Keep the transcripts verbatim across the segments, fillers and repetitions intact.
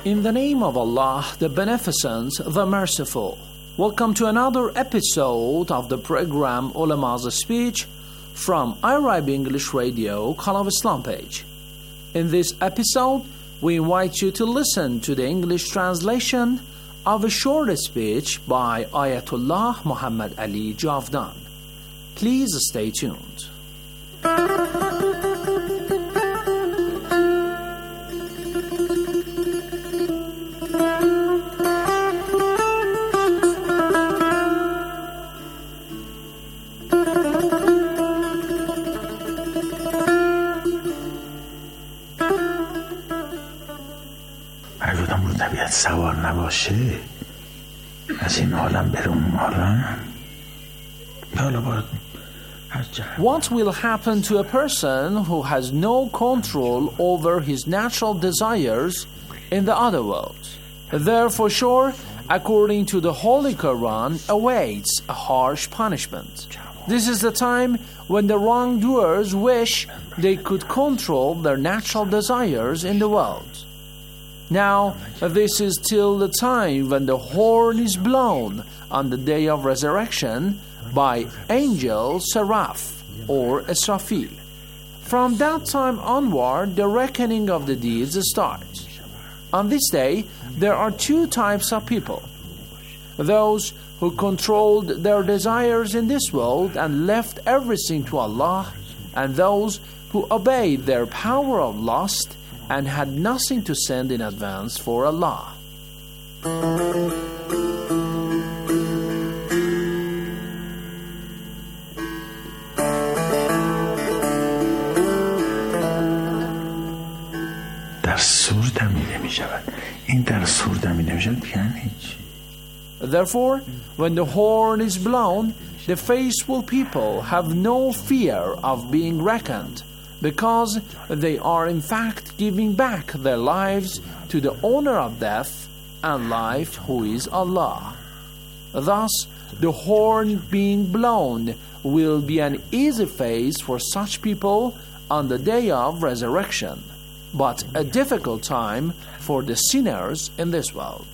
In the name of Allah, the Beneficent, the Merciful. Welcome to another episode of the program Ulama's Speech from Arab English Radio, Call of Islam page. In this episode, we invite you to listen to the English translation of a short speech by Ayatollah Muhammad Ali Javdan. Please stay tuned. سوار نباشه از این عالم بره اون عالم حالا باید What will happen to a person who has no control over his natural desires in the other world? There for sure, according to the Holy Quran, awaits a harsh punishment. This is the time when the wrongdoers wish they could control their natural desires in the world. Now, this is till the time when the horn is blown on the day of resurrection by angel Seraph or Israfil. From that time onward, the reckoning of the deeds starts. On this day, there are two types of people. Those who controlled their desires in this world and left everything to Allah, and those who obeyed their power of lust and had nothing to send in advance for Allah. در سور دمیده می شود. این در سور دمیده می شود یعنی چی؟ Therefore, when the horn is blown, the faithful people have no fear of being reckoned, because they are in fact giving back their lives to the owner of death and life, who is Allah. Thus, the horn being blown will be an easy phase for such people on the day of resurrection, but a difficult time for the sinners in this world.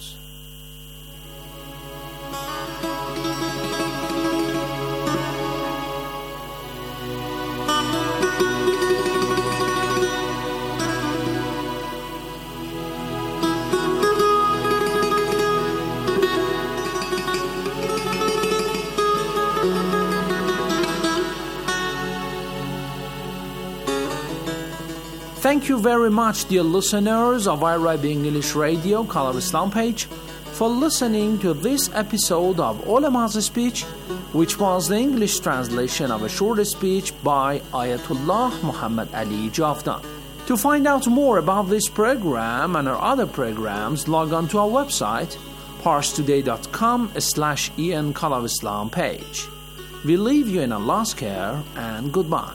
Thank you very much, dear listeners of Arab English Radio, Call of Islam page, for listening to this episode of Ulama's Speech, which was the English translation of a short speech by Ayatollah Muhammad Ali Javdan. To find out more about this program and our other programs, log on to our website, parstoday.com slash en Call of Islam page. We leave you in Allah's care, and goodbye.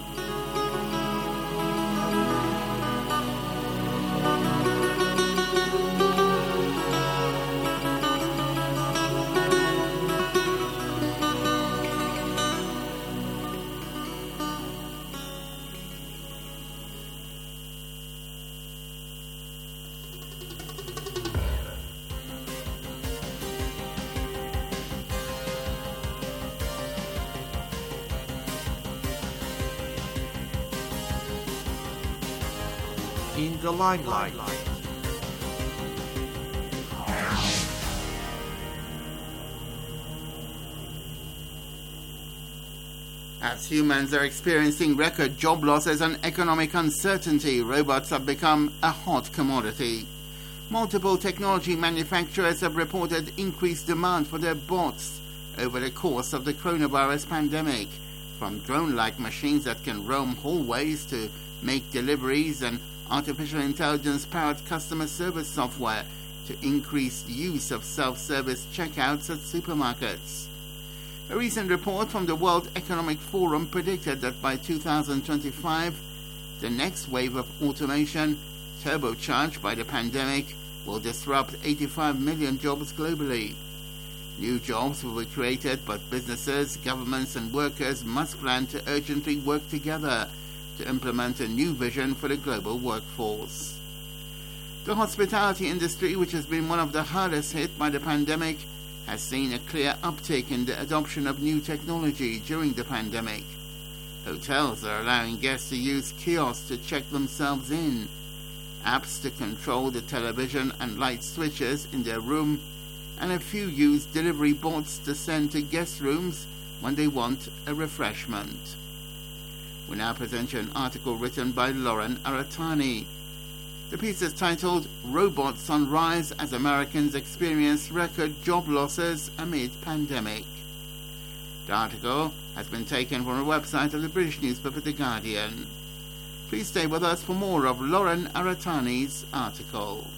In the limelight. As humans are experiencing record job losses and economic uncertainty, robots have become a hot commodity. Multiple technology manufacturers have reported increased demand for their bots over the course of the coronavirus pandemic, from drone-like machines that can roam hallways to make deliveries and artificial intelligence-powered customer service software to increased use of self-service checkouts at supermarkets. A recent report from the World Economic Forum predicted that by two thousand twenty-five, the next wave of automation, turbocharged by the pandemic, will disrupt eighty-five million jobs globally. New jobs will be created, but businesses, governments and workers must plan to urgently work together to implement a new vision for the global workforce. The hospitality industry, which has been one of the hardest hit by the pandemic, has seen a clear uptick in the adoption of new technology during the pandemic. Hotels are allowing guests to use kiosks to check themselves in, apps to control the television and light switches in their room, and a few use delivery bots to send to guest rooms when they want a refreshment. We now present you an article written by Lauren Aratani. The piece is titled "Robots on Rise as Americans Experience Record Job Losses Amid Pandemic." The article has been taken from the website of the British newspaper The Guardian. Please stay with us for more of Lauren Aratani's article.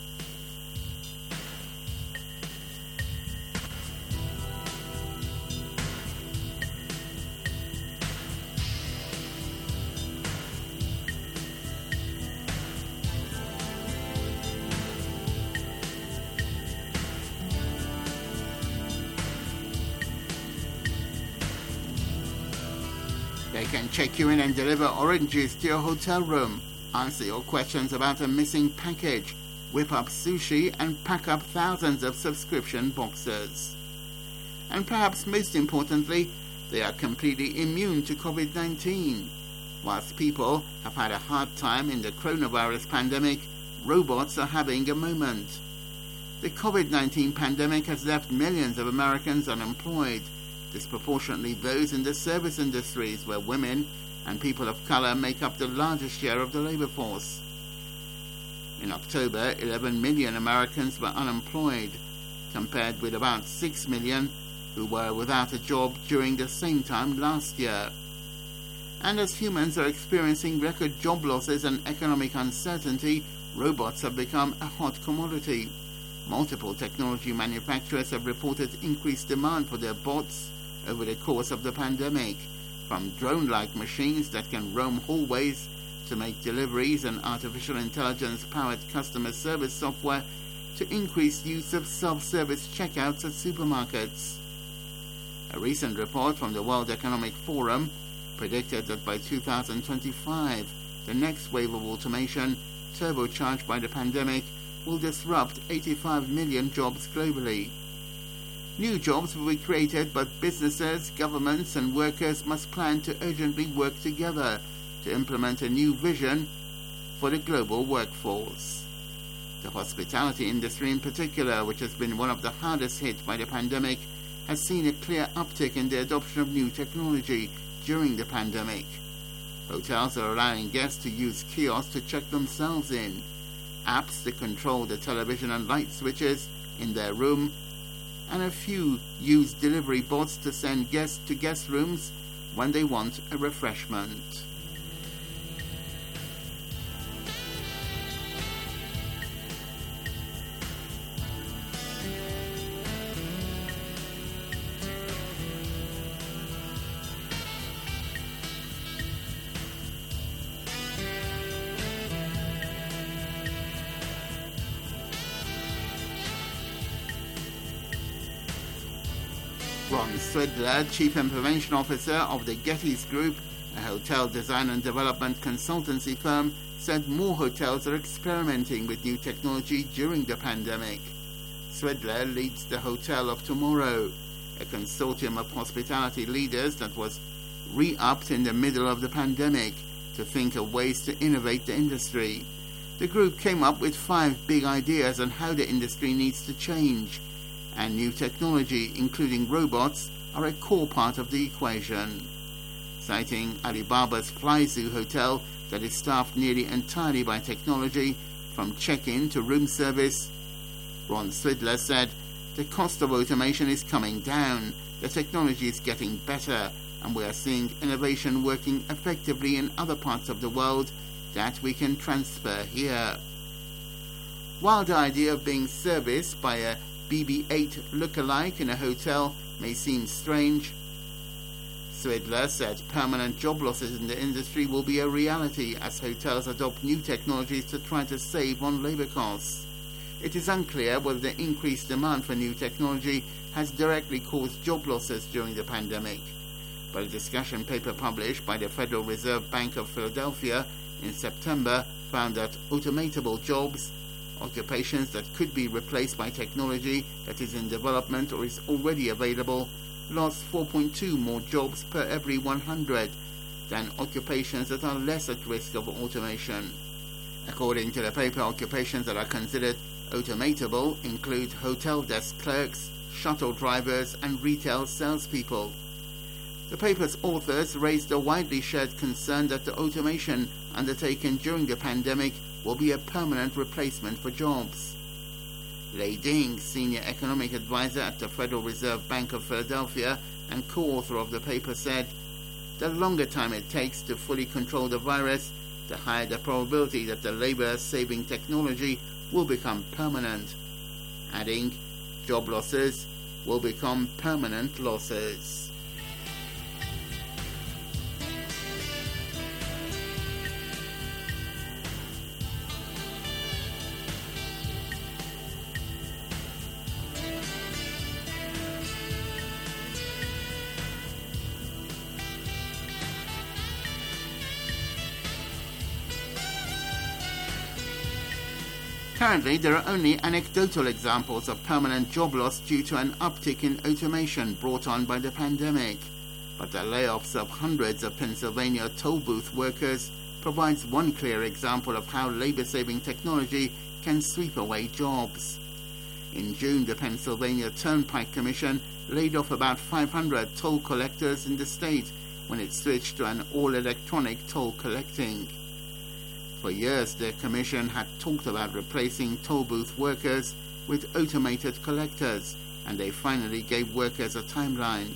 They can check you in and deliver orange juice to your hotel room, answer your questions about a missing package, whip up sushi, and pack up thousands of subscription boxes. And perhaps most importantly, they are completely immune to COVID nineteen. Whilst people have had a hard time in the coronavirus pandemic, robots are having a moment. The COVID nineteen pandemic has left millions of Americans unemployed, disproportionately those in the service industries where women and people of color make up the largest share of the labor force. In October, eleven million Americans were unemployed, compared with about six million who were without a job during the same time last year. And as humans are experiencing record job losses and economic uncertainty, robots have become a hot commodity. Multiple technology manufacturers have reported increased demand for their bots over the course of the pandemic, from drone-like machines that can roam hallways to make deliveries and artificial intelligence-powered customer service software to increased use of self-service checkouts at supermarkets. A recent report from the World Economic Forum predicted that by two thousand twenty-five, the next wave of automation, turbocharged by the pandemic, will disrupt eighty-five million jobs globally. New jobs will be created, but businesses, governments, and workers must plan to urgently work together to implement a new vision for the global workforce. The hospitality industry in particular, which has been one of the hardest hit by the pandemic, has seen a clear uptick in the adoption of new technology during the pandemic. Hotels are allowing guests to use kiosks to check themselves in, apps to control the television and light switches in their room, and a few use delivery bots to send guests to guest rooms when they want a refreshment. Ron Swidler, Chief Information Officer of the Gettys Group, a hotel design and development consultancy firm, said more hotels are experimenting with new technology during the pandemic. Swidler leads the Hotel of Tomorrow, a consortium of hospitality leaders that was re-upped in the middle of the pandemic to think of ways to innovate the industry. The group came up with five big ideas on how the industry needs to change, and new technology, including robots, are a core part of the equation. Citing Alibaba's Flyzoo hotel that is staffed nearly entirely by technology, from check-in to room service, Ron Swidler said, "The cost of automation is coming down, the technology is getting better, and we are seeing innovation working effectively in other parts of the world that we can transfer here." While the idea of being serviced by a B B eight look-alike in a hotel may seem strange, Swidler said permanent job losses in the industry will be a reality as hotels adopt new technologies to try to save on labor costs. It is unclear whether the increased demand for new technology has directly caused job losses during the pandemic, but a discussion paper published by the Federal Reserve Bank of Philadelphia in September found that automatable jobs Occupations that could be replaced by technology that is in development or is already available lost four point two more jobs per every one hundred than occupations that are less at risk of automation. According to the paper, occupations that are considered automatable include hotel desk clerks, shuttle drivers, and retail salespeople. The paper's authors raised a widely shared concern that the automation undertaken during the pandemic will be a permanent replacement for jobs. Lei Ding, senior economic advisor at the Federal Reserve Bank of Philadelphia and co-author of the paper, said, "The longer time it takes to fully control the virus, the higher the probability that the labor-saving technology will become permanent," adding, "Job losses will become permanent losses." Currently, there are only anecdotal examples of permanent job loss due to an uptick in automation brought on by the pandemic. But the layoffs of hundreds of Pennsylvania toll booth workers provides one clear example of how labor-saving technology can sweep away jobs. In June, the Pennsylvania Turnpike Commission laid off about five hundred toll collectors in the state when it switched to an all-electronic toll collecting. For years, the Commission had talked about replacing toll booth workers with automated collectors, and they finally gave workers a timeline.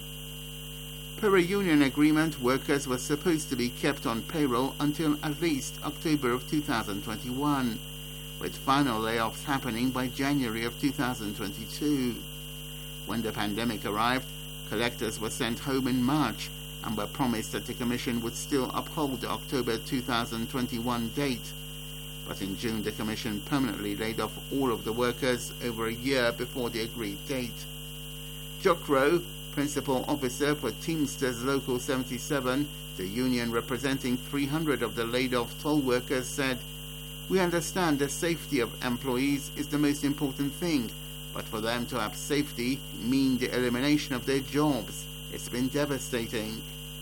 Per a union agreement, workers were supposed to be kept on payroll until at least October of two thousand twenty-one, with final layoffs happening by January of two thousand twenty-two. When the pandemic arrived, collectors were sent home in March and were promised that the Commission would still uphold the October two thousand twenty-one date. But in June, the Commission permanently laid off all of the workers over a year before the agreed date. Jock Rowe, principal officer for Teamsters Local seventy-seven, the union representing three hundred of the laid-off toll workers, said, "We understand the safety of employees is the most important thing, but for them to have safety mean the elimination of their jobs. It's been devastating."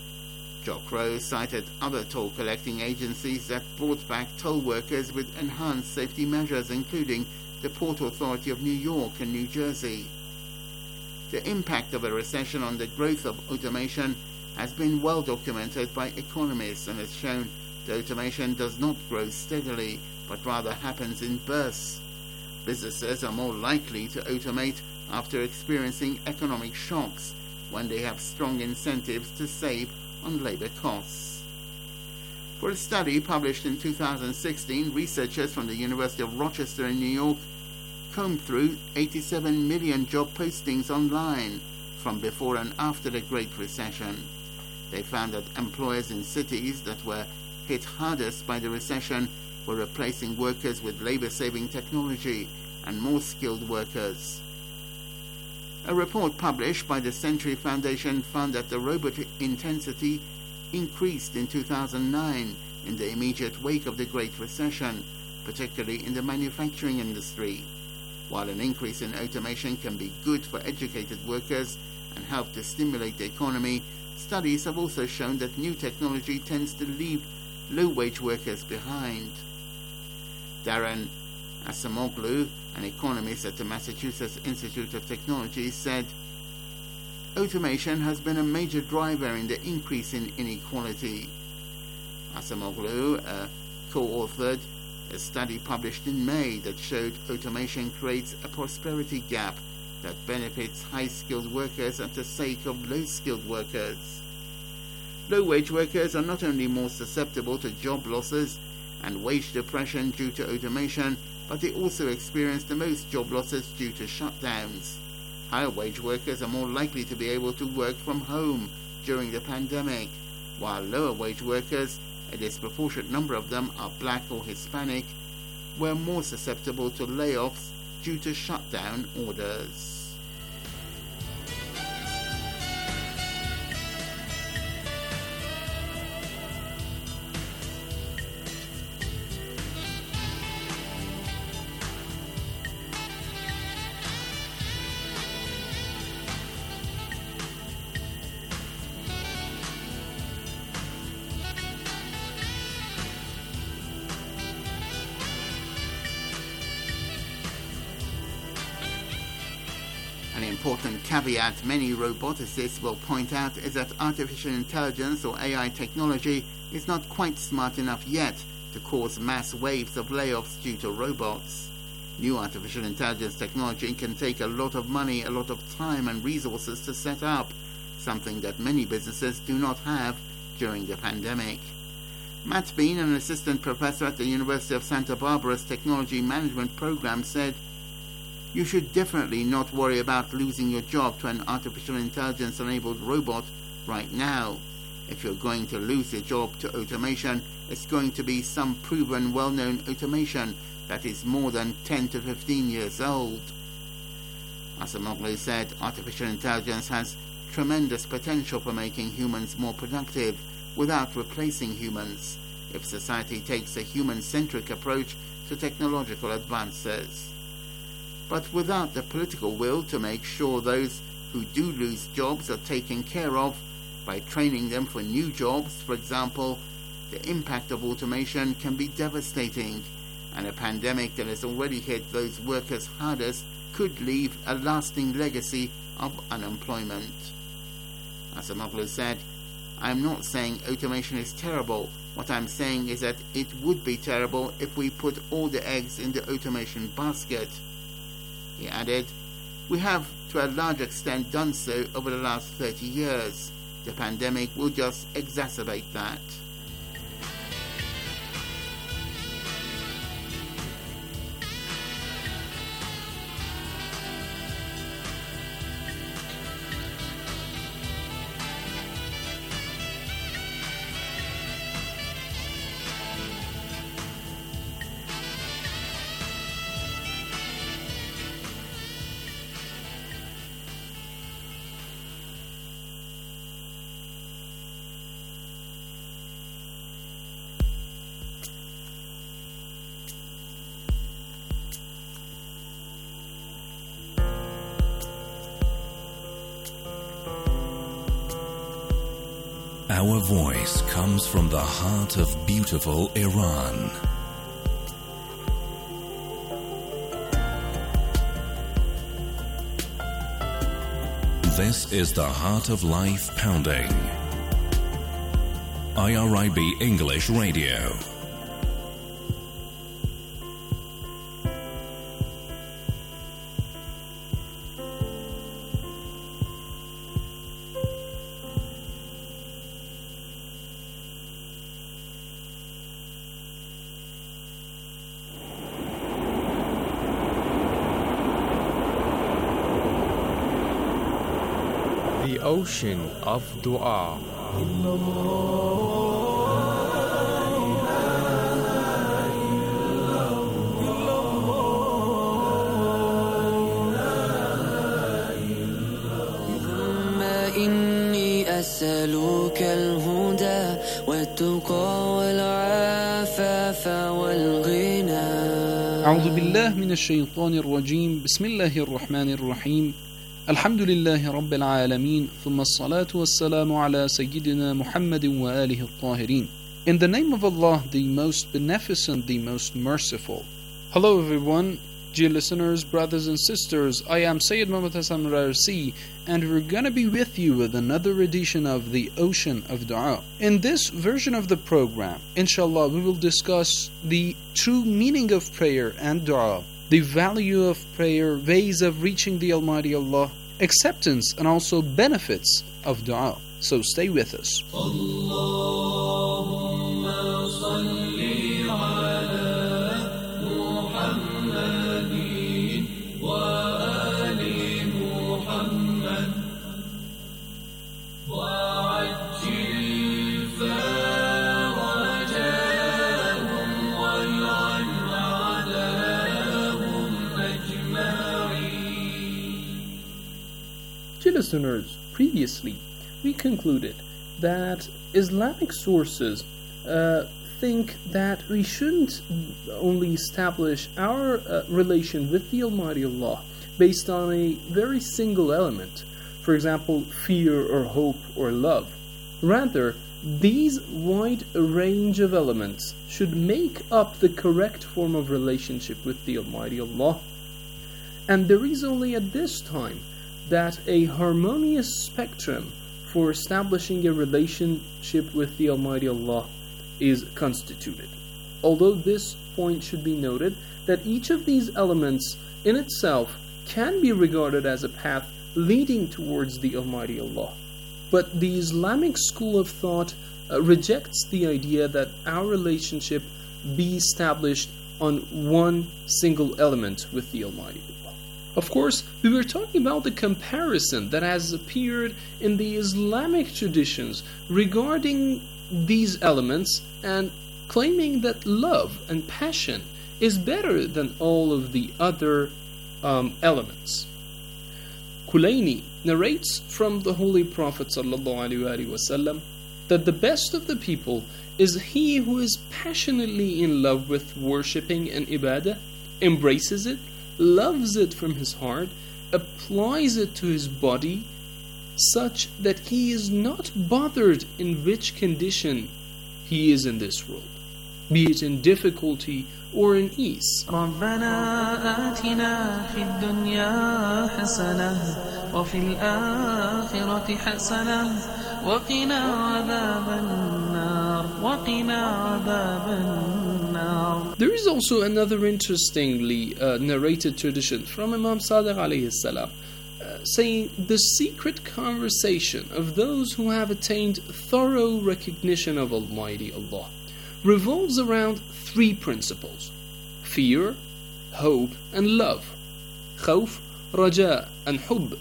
Jock Rowe cited other toll collecting agencies that brought back toll workers with enhanced safety measures, including the Port Authority of New York and New Jersey. The impact of a recession on the growth of automation has been well documented by economists and has shown that automation does not grow steadily, but rather happens in bursts. Businesses are more likely to automate after experiencing economic shocks, when they have strong incentives to save on labor costs. For a study published in two thousand sixteen, researchers from the University of Rochester in New York combed through eighty-seven million job postings online from before and after the Great Recession. They found that employers in cities that were hit hardest by the recession were replacing workers with labor-saving technology and more skilled workers. A report published by the Century Foundation found that the robot intensity increased in two thousand nine in the immediate wake of the Great Recession, particularly in the manufacturing industry. While an increase in automation can be good for educated workers and help to stimulate the economy, studies have also shown that new technology tends to leave low-wage workers behind. Darren Acemoglu, an economist at the Massachusetts Institute of Technology, said, "Automation has been a major driver in the increase in inequality." Acemoglu uh, co-authored a study published in May that showed automation creates a prosperity gap that benefits high-skilled workers at the sake of low-skilled workers. Low-wage workers are not only more susceptible to job losses and wage depression due to automation, but they also experience the most job losses due to shutdowns. Higher-wage workers are more likely to be able to work from home during the pandemic, while lower-wage workers, a disproportionate number of them are black or Hispanic, were more susceptible to layoffs due to shutdown orders. An important caveat many roboticists will point out is that artificial intelligence or A I technology is not quite smart enough yet to cause mass waves of layoffs due to robots. New artificial intelligence technology can take a lot of money, a lot of time and resources to set up, something that many businesses do not have during the pandemic. Matt Bean, an assistant professor at the University of Santa Barbara's Technology Management Program, said, "You should definitely not worry about losing your job to an artificial intelligence-enabled robot right now. If you're going to lose your job to automation, it's going to be some proven, well-known automation that is more than ten to fifteen years old." Acemoglu said artificial intelligence has tremendous potential for making humans more productive without replacing humans, if society takes a human-centric approach to technological advances. But without the political will to make sure those who do lose jobs are taken care of by training them for new jobs, for example, the impact of automation can be devastating, and a pandemic that has already hit those workers hardest could leave a lasting legacy of unemployment. Acemoglu said, "I'm not saying automation is terrible. What I'm saying is that it would be terrible if we put all the eggs in the automation basket." He added, "We have to a large extent done so over the last thirty years. The pandemic will just exacerbate that." Our voice comes from the heart of beautiful Iran. This is the Heart of Life Pounding. I R I B English Radio. The ocean of dua. إني أسألك الهدى والتقى والعفاف والغنى. أعوذ بالله من الشيطان الرجيم. بسم الله الرحمن الرحيم. الحمد لله رب العالمين ثم الصلاة والسلام على سيدنا محمد وآله الطاهرين. In the name of Allah, the most beneficent, the most merciful. Hello everyone, dear listeners, brothers and sisters. I am Sayyid Muhammad Hassan Rarsi, and we're going to be with you with another edition of the Ocean of Dua. In this version of the program, inshallah, we will discuss the true meaning of prayer and dua, the value of prayer, ways of reaching the Almighty Allah, acceptance and also benefits of dua. So stay with us. Allahumma salli ala Muhammadin wa ali Muhammad wa ajil farajahum wal adahum ajma'in. Dear listeners, previously we concluded that Islamic sources uh, think that we shouldn't only establish our uh, relation with the Almighty Allah based on a very single element, for example, fear or hope or love. Rather, these wide range of elements should make up the correct form of relationship with the Almighty Allah. And there is only at this time that a harmonious spectrum for establishing a relationship with the Almighty Allah is constituted. Although this point should be noted that each of these elements in itself can be regarded as a path leading towards the Almighty Allah. But the Islamic school of thought uh, rejects the idea that our relationship be established on one single element with the Almighty Allah. Of course, we were talking about the comparison that has appeared in the Islamic traditions regarding these elements and claiming that love and passion is better than all of the other um, elements. Kulayni narrates from the Holy Prophet ﷺ that the best of the people is he who is passionately in love with worshipping and ibadah, embraces it, loves it from his heart, applies it to his body, such that he is not bothered in which condition he is in this world, be it in difficulty or in ease. ربنا آتنا في الدنيا حسنة وفي الآخرة حسنة وقنا عذاب النار وقنا عذاب النار. There is also another interestingly uh, narrated tradition from Imam Sadiq alayhi salam, uh, saying the secret conversation of those who have attained thorough recognition of Almighty Allah revolves around three principles: fear, hope, and love. Khawf, raja, and hub.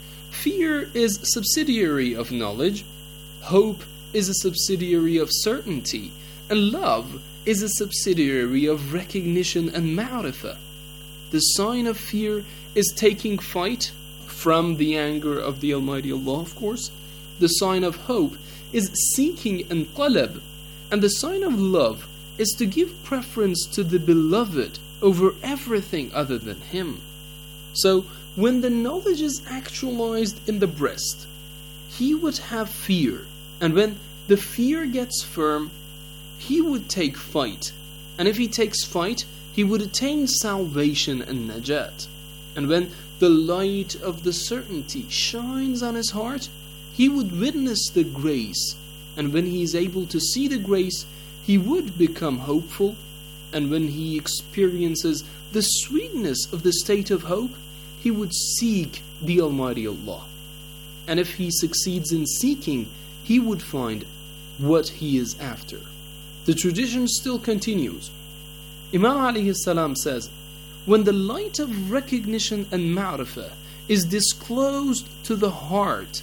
Fear is subsidiary of knowledge, hope is a subsidiary of certainty, and love is a subsidiary of recognition and ma'rifah. The sign of fear is taking fight from the anger of the Almighty Allah, of course. The sign of hope is seeking and qalab, and the sign of love is to give preference to the beloved over everything other than him. So, when the knowledge is actualized in the breast, he would have fear, and when the fear gets firm, he would take fight, and if he takes fight, he would attain salvation and najat. And when the light of the certainty shines on his heart, he would witness the grace, and when he is able to see the grace, he would become hopeful, and when he experiences the sweetness of the state of hope, he would seek the Almighty Allah. And if he succeeds in seeking, he would find what he is after. The tradition still continues. Imam alayhi salam says, when the light of recognition and ma'rifah is disclosed to the heart,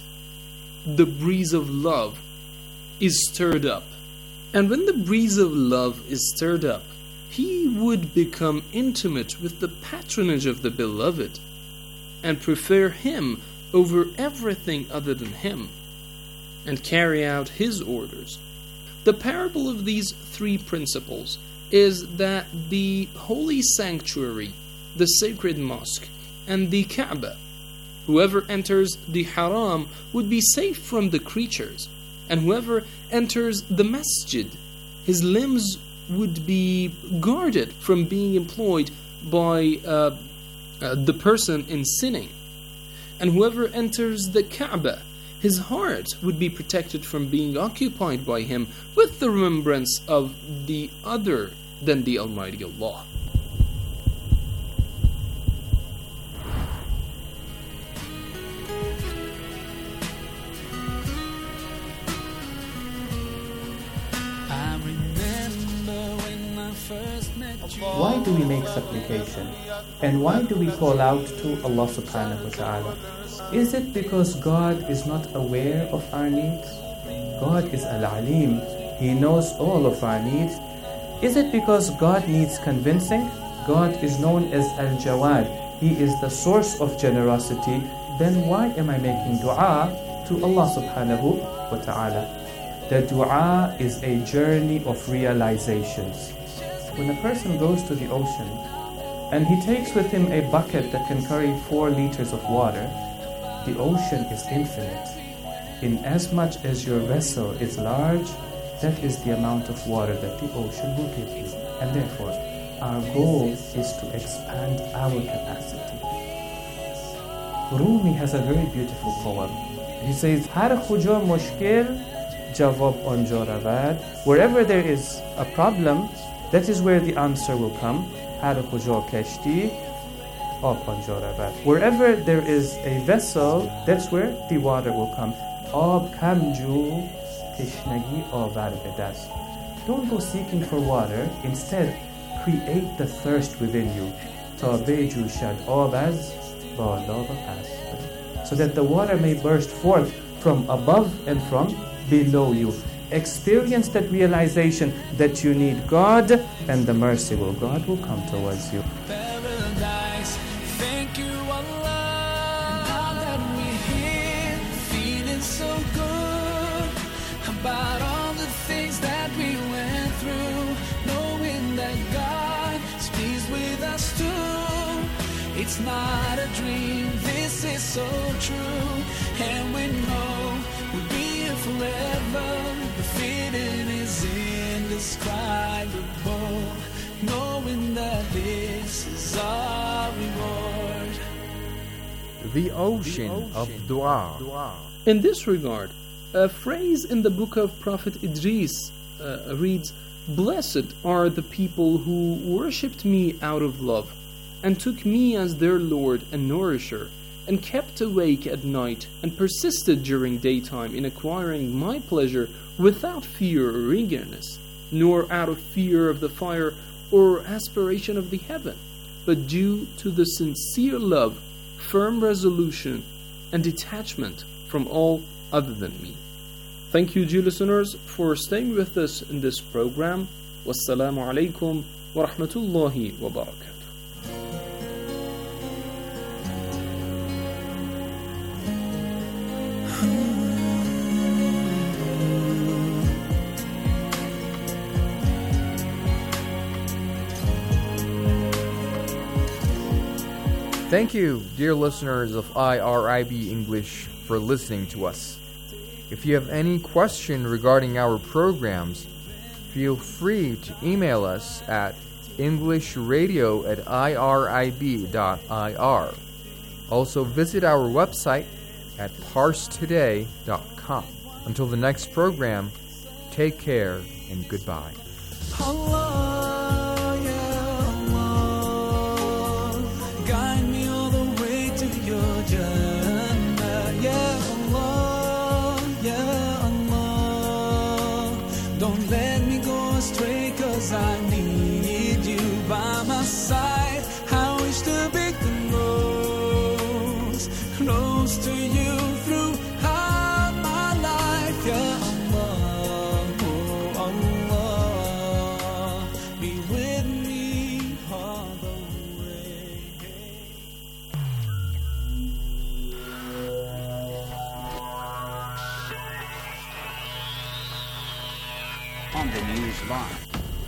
the breeze of love is stirred up. And when the breeze of love is stirred up, he would become intimate with the patronage of the beloved and prefer him over everything other than him and carry out his orders. The parable of these three principles is that the holy sanctuary, the sacred mosque, and the Kaaba, whoever enters the haram would be safe from the creatures, and whoever enters the masjid, his limbs would be guarded from being employed by uh, uh, the person in sinning. And whoever enters the Kaaba, his heart would be protected from being occupied by him with the remembrance of the other than the Almighty Allah. Why do we make supplication? And why do we call out to Allah subhanahu wa ta'ala? Is it because God is not aware of our needs? God is Al-Alim. He knows all of our needs. Is it because God needs convincing? God is known as Al-Jawad. He is the source of generosity. Then why am I making dua to Allah subhanahu wa ta'ala? The dua is a journey of realizations. When a person goes to the ocean and he takes with him a bucket that can carry four liters of water, the ocean is infinite. In as much as your vessel is large, that is the amount of water that the ocean will give you. And therefore, our goal is to expand our capacity. Rumi has a very beautiful poem. He says, Har khuja mushkil jawab anja ravad. Wherever there is a problem, that is where the answer will come. Har khuja kashti ab anja ravad. Wherever there is a vessel, that's where the water will come. Ab kamju tishnagi avar be dast. Don't go seeking for water. Instead, create the thirst within you. Ta bejushad ab az bala va past. So that the water may burst forth from above and from below you. Experience that realization that you need God, and the mercy of God will come towards you. Paradise, thank you Allah. Now that we're here, feeling so good about all the things that we went through, knowing that God is pleased with us too. It's not a dream, this is so true, and we know we'll be here forever. The feeling is indescribable, knowing that this is our reward. The ocean of dua. In this regard, a phrase in the book of Prophet Idris uh, reads, Blessed are the people who worshipped me out of love, and took me as their Lord and nourisher, and kept awake at night, and persisted during daytime in acquiring my pleasure without fear or eagerness, nor out of fear of the fire or aspiration of the heaven, but due to the sincere love, firm resolution, and detachment from all other than me. Thank you, dear listeners, for staying with us in this program. Wassalamu alaikum wa rahmatullahi wa barakatuh. Thank you, dear listeners of I R I B English, for listening to us. If you have any question regarding our programs, feel free to email us at englishradio at irib dot I R. Also visit our website at parse today dot com. Until the next program, take care and goodbye. Allah, yeah, Allah, guide me all the way to your Jannah. Yeah, Allah, yeah, Allah, don't let me go astray, 'cause I need you by my side. I wish to be close, close to you throughout my life. Yeah, Allah, oh Allah, be with me all the way. On the news line.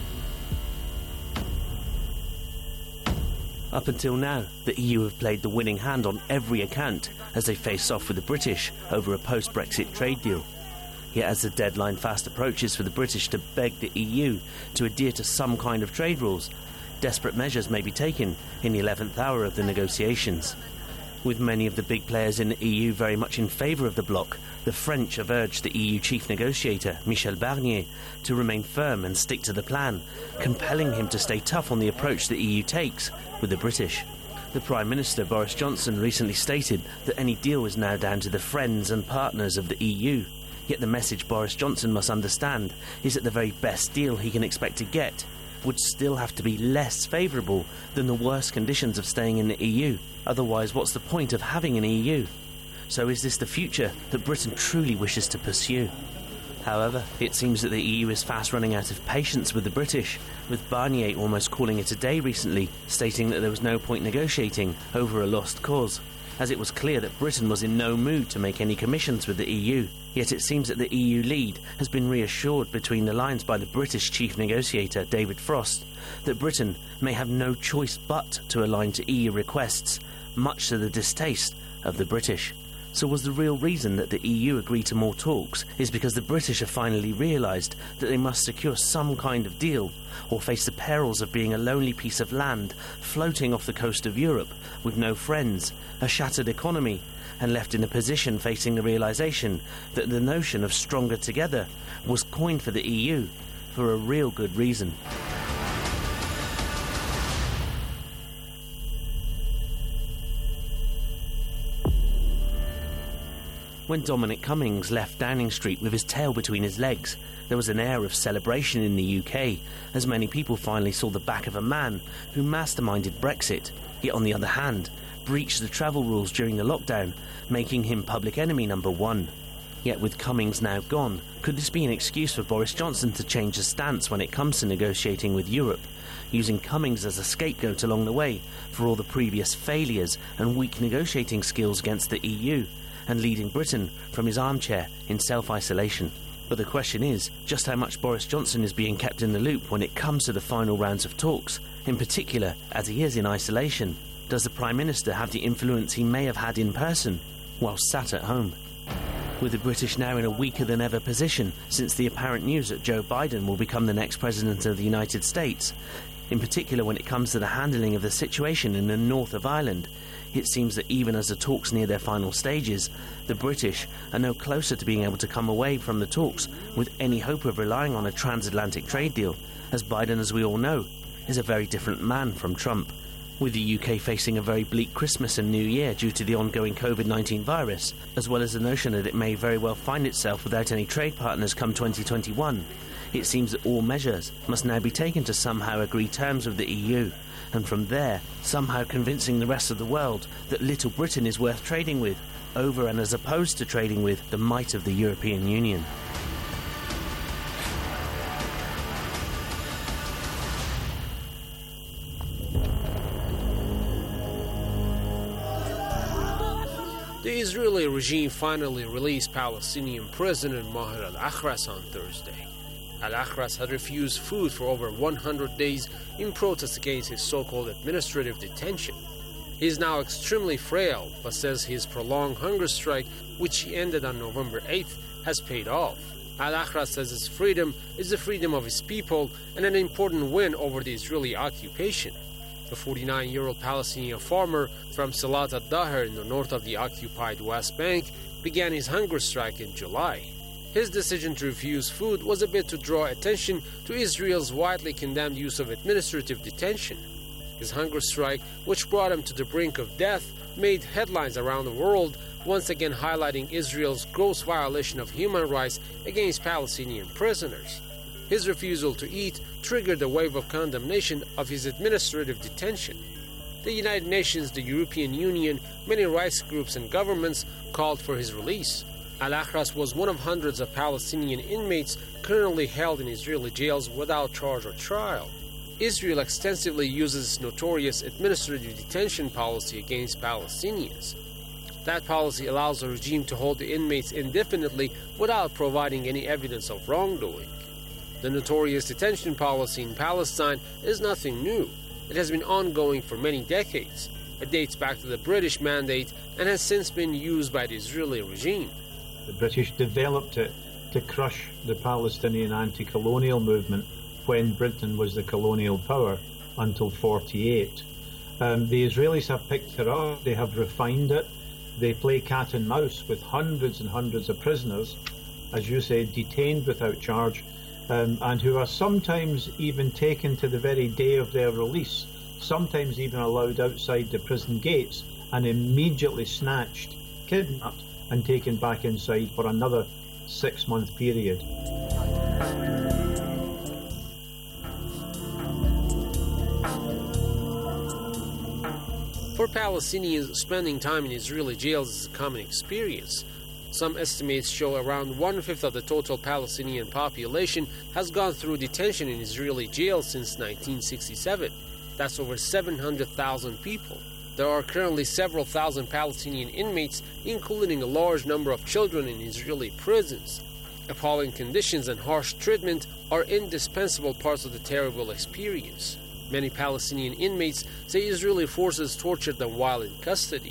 Up until now, the E U have played the winning hand on every account as they face off with the British over a post-Brexit trade deal. Yet as the deadline fast approaches for the British to beg the E U to adhere to some kind of trade rules, desperate measures may be taken in the eleventh hour of the negotiations. With many of the big players in the E U very much in favour of the bloc, the French have urged the E U chief negotiator, Michel Barnier, to remain firm and stick to the plan, compelling him to stay tough on the approach the E U takes with the British. The Prime Minister, Boris Johnson, recently stated that any deal is now down to the friends and partners of the E U. Yet the message Boris Johnson must understand is that the very best deal he can expect to get would still have to be less favourable than the worst conditions of staying in the E U. Otherwise, what's the point of having an E U? So is this the future that Britain truly wishes to pursue? However, it seems that the E U is fast running out of patience with the British, with Barnier almost calling it a day recently, stating that there was no point negotiating over a lost cause, as it was clear that Britain was in no mood to make any commissions with the E U. Yet it seems that the E U lead has been reassured between the lines by the British chief negotiator, David Frost, that Britain may have no choice but to align to E U requests, much to the distaste of the British. So was the real reason that the E U agreed to more talks is because the British have finally realised that they must secure some kind of deal, or face the perils of being a lonely piece of land floating off the coast of Europe with no friends, a shattered economy, and left in a position facing the realisation that the notion of stronger together was coined for the E U for a real good reason. When Dominic Cummings left Downing Street with his tail between his legs, there was an air of celebration in the U K, as many people finally saw the back of a man who masterminded Brexit, yet on the other hand, breached the travel rules during the lockdown, making him public enemy number one. Yet with Cummings now gone, could this be an excuse for Boris Johnson to change his stance when it comes to negotiating with Europe, using Cummings as a scapegoat along the way for all the previous failures and weak negotiating skills against the E U, and leading Britain from his armchair in self-isolation? But the question is, just how much Boris Johnson is being kept in the loop when it comes to the final rounds of talks, in particular as he is in isolation? Does the Prime Minister have the influence he may have had in person while sat at home? With the British now in a weaker than ever position since the apparent news that Joe Biden will become the next President of the United States, in particular when it comes to the handling of the situation in the north of Ireland, it seems that even as the talks near their final stages, the British are no closer to being able to come away from the talks with any hope of relying on a transatlantic trade deal, as Biden, as we all know, is a very different man from Trump. With the U K facing a very bleak Christmas and New Year due to the ongoing COVID nineteen virus, as well as the notion that it may very well find itself without any trade partners come twenty twenty-one, it seems that all measures must now be taken to somehow agree terms with the E U, and from there, somehow convincing the rest of the world that Little Britain is worth trading with, over and as opposed to trading with the might of the European Union. The Israeli regime finally released Palestinian prisoner Maher al-Akhras on Thursday. Al-Akhras had refused food for over one hundred days in protest against his so-called administrative detention. He is now extremely frail, but says his prolonged hunger strike, which ended on November eighth, has paid off. Al-Akhras says his freedom is the freedom of his people and an important win over the Israeli occupation. The forty-nine-year-old Palestinian farmer from Salat al-Daher in the north of the occupied West Bank began his hunger strike in July. His decision to refuse food was a bit to draw attention to Israel's widely condemned use of administrative detention. His hunger strike, which brought him to the brink of death, made headlines around the world, once again highlighting Israel's gross violation of human rights against Palestinian prisoners. His refusal to eat triggered a wave of condemnation of his administrative detention. The United Nations, the European Union, many rights groups and governments called for his release. Al-Akhras was one of hundreds of Palestinian inmates currently held in Israeli jails without charge or trial. Israel extensively uses its notorious administrative detention policy against Palestinians. That policy allows the regime to hold the inmates indefinitely without providing any evidence of wrongdoing. The notorious detention policy in Palestine is nothing new. It has been ongoing for many decades. It dates back to the British Mandate and has since been used by the Israeli regime. The British developed it to crush the Palestinian anti-colonial movement when Britain was the colonial power until forty-eight. Um, the Israelis have picked it up, they have refined it, they play cat and mouse with hundreds and hundreds of prisoners, as you say, detained without charge, um, and who are sometimes even taken to the very day of their release, sometimes even allowed outside the prison gates and immediately snatched, kidnapped and taken back inside for another six-month period. For Palestinians, spending time in Israeli jails is a common experience. Some estimates show around one-fifth of the total Palestinian population has gone through detention in Israeli jails since nineteen sixty-seven. That's over seven hundred thousand people. There are currently several thousand Palestinian inmates, including a large number of children in Israeli prisons. Appalling conditions and harsh treatment are indispensable parts of the terrible experience. Many Palestinian inmates say Israeli forces tortured them while in custody.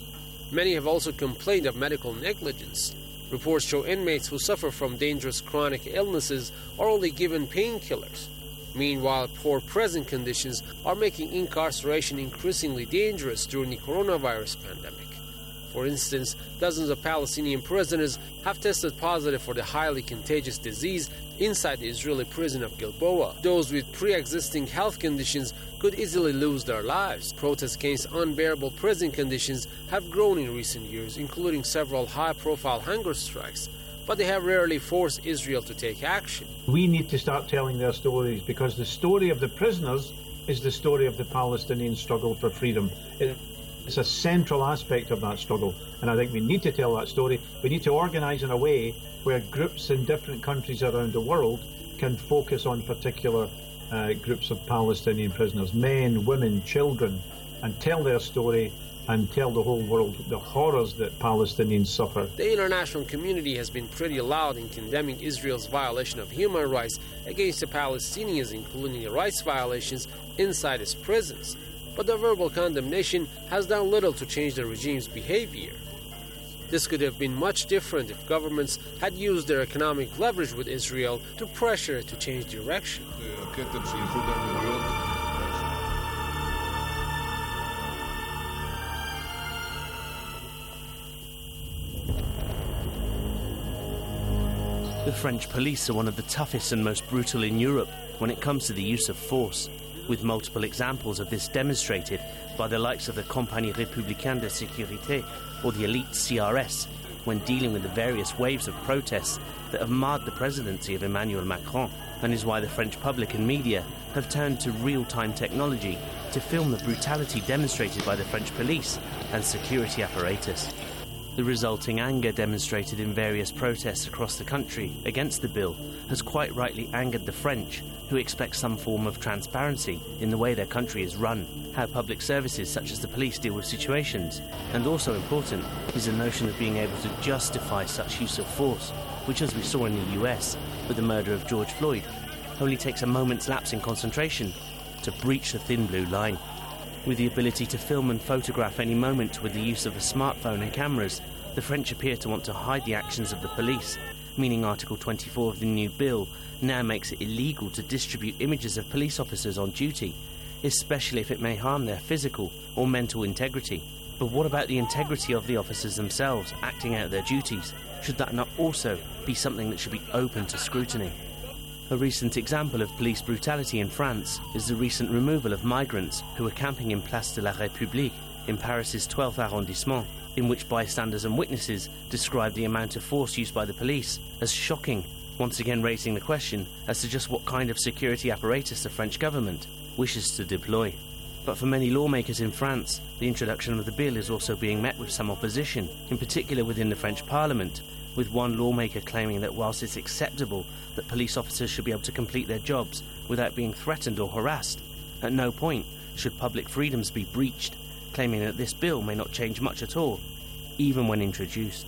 Many have also complained of medical negligence. Reports show inmates who suffer from dangerous chronic illnesses are only given painkillers. Meanwhile, poor prison conditions are making incarceration increasingly dangerous during the coronavirus pandemic. For instance, dozens of Palestinian prisoners have tested positive for the highly contagious disease inside the Israeli prison of Gilboa. Those with pre-existing health conditions could easily lose their lives. Protests against unbearable prison conditions have grown in recent years, including several high-profile hunger strikes, but they have rarely forced Israel to take action. We need to start telling their stories, because the story of the prisoners is the story of the Palestinian struggle for freedom. It It's a central aspect of that struggle, and I think we need to tell that story. We need to organise in a way where groups in different countries around the world can focus on particular uh, groups of Palestinian prisoners, men, women, children, and tell their story and tell the whole world the horrors that Palestinians suffer. The international community has been pretty loud in condemning Israel's violation of human rights against the Palestinians, including the rights violations inside its prisons. But the verbal condemnation has done little to change the regime's behavior. This could have been much different if governments had used their economic leverage with Israel to pressure it to change direction. The French police are one of the toughest and most brutal in Europe when it comes to the use of force, with multiple examples of this demonstrated by the likes of the Compagnie Républicaine de Sécurité or the elite C R S when dealing with the various waves of protests that have marred the presidency of Emmanuel Macron, and is why the French public and media have turned to real-time technology to film the brutality demonstrated by the French police and security apparatus. The resulting anger demonstrated in various protests across the country against the bill has quite rightly angered the French, who expect some form of transparency in the way their country is run, how public services such as the police deal with situations, and also important is the notion of being able to justify such use of force, which, as we saw in the U S with the murder of George Floyd, only takes a moment's lapse in concentration to breach the thin blue line. With the ability to film and photograph any moment with the use of a smartphone and cameras, the French appear to want to hide the actions of the police, meaning Article twenty-four of the new bill now makes it illegal to distribute images of police officers on duty, especially if it may harm their physical or mental integrity. But what about the integrity of the officers themselves acting out their duties? Should that not also be something that should be open to scrutiny? A recent example of police brutality in France is the recent removal of migrants who were camping in Place de la République in Paris's twelfth arrondissement, in which bystanders and witnesses described the amount of force used by the police as shocking, once again raising the question as to just what kind of security apparatus the French government wishes to deploy. But for many lawmakers in France, the introduction of the bill is also being met with some opposition, in particular within the French Parliament, with one lawmaker claiming that whilst it's acceptable that police officers should be able to complete their jobs without being threatened or harassed, at no point should public freedoms be breached, claiming that this bill may not change much at all, even when introduced.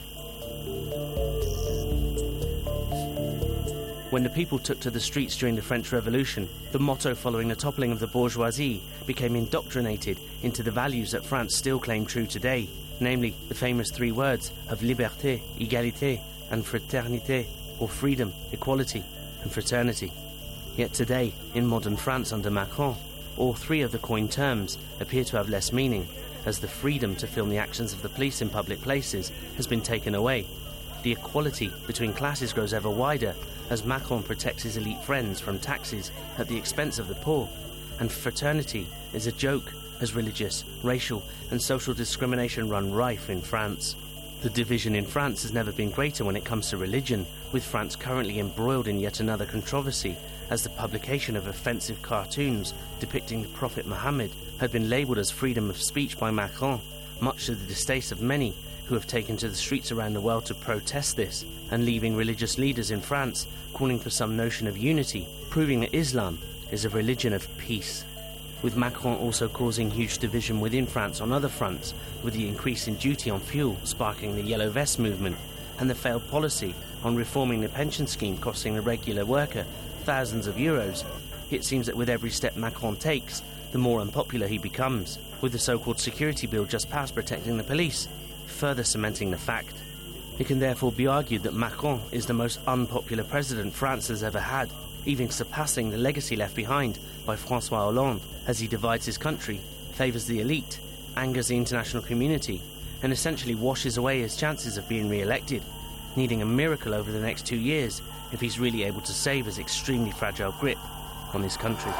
When the people took to the streets during the French Revolution, the motto following the toppling of the bourgeoisie became indoctrinated into the values that France still claim true today, namely the famous three words of liberté, égalité, and fraternité, or freedom, equality, and fraternity. Yet today, in modern France under Macron, all three of the coined terms appear to have less meaning, as the freedom to film the actions of the police in public places has been taken away. The equality between classes grows ever wider, as Macron protects his elite friends from taxes at the expense of the poor, and fraternity is a joke as religious, racial and social discrimination run rife in France. The division in France has never been greater when it comes to religion, with France currently embroiled in yet another controversy, as the publication of offensive cartoons depicting the Prophet Muhammad had been labelled as freedom of speech by Macron, much to the distaste of many who have taken to the streets around the world to protest this, and leaving religious leaders in France calling for some notion of unity, proving that Islam is a religion of peace. With Macron also causing huge division within France on other fronts, with the increase in duty on fuel sparking the Yellow Vest movement, and the failed policy on reforming the pension scheme costing the regular worker thousands of euros, it seems that with every step Macron takes, the more unpopular he becomes, with the so-called security bill just passed protecting the police. further cementing the fact. It can therefore be argued that Macron is the most unpopular president France has ever had, even surpassing the legacy left behind by François Hollande, as he divides his country, favours the elite, angers the international community, and essentially washes away his chances of being re-elected, needing a miracle over the next two years if he's really able to save his extremely fragile grip on his country.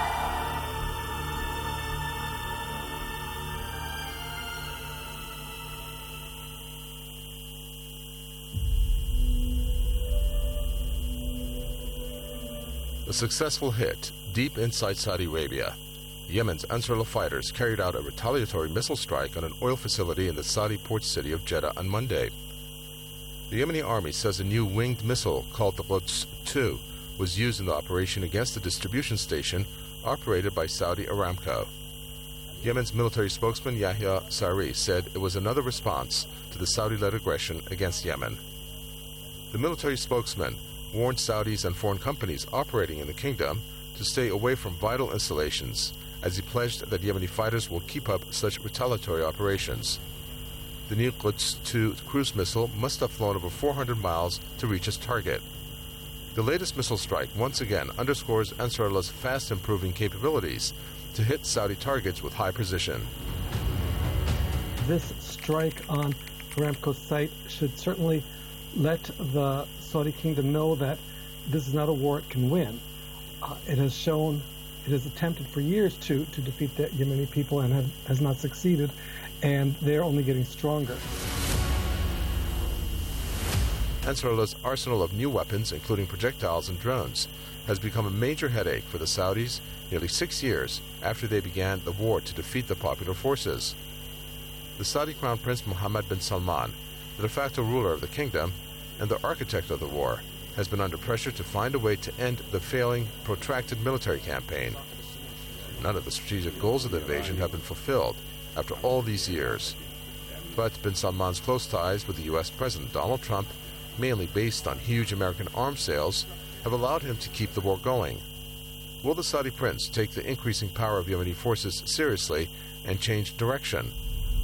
A successful hit deep inside Saudi Arabia. Yemen's Ansarullah fighters carried out a retaliatory missile strike on an oil facility in the Saudi port city of Jeddah on Monday. The Yemeni army says a new winged missile called the Quds two was used in the operation against the distribution station operated by Saudi Aramco. Yemen's military spokesman Yahya Sari said it was another response to the Saudi-led aggression against Yemen. The military spokesman warned Saudis and foreign companies operating in the kingdom to stay away from vital installations, as he pledged that Yemeni fighters will keep up such retaliatory operations. The new Quds two cruise missile must have flown over four hundred miles to reach its target. The latest missile strike once again underscores Ansarullah's fast improving capabilities to hit Saudi targets with high precision. This strike on Aramco's site should certainly let the Saudi kingdom know that this is not a war it can win. Uh, it has shown, it has attempted for years to, to defeat the Yemeni people and have, has not succeeded, and they're only getting stronger. Ansarullah's arsenal of new weapons, including projectiles and drones, has become a major headache for the Saudis nearly six years after they began the war to defeat the popular forces. The Saudi Crown Prince Mohammed bin Salman, the de facto ruler of the kingdom and the architect of the war, has been under pressure to find a way to end the failing, protracted military campaign. None of the strategic goals of the invasion have been fulfilled after all these years. But bin Salman's close ties with the U S President Donald Trump, mainly based on huge American arms sales, have allowed him to keep the war going. Will the Saudi prince take the increasing power of Yemeni forces seriously and change direction?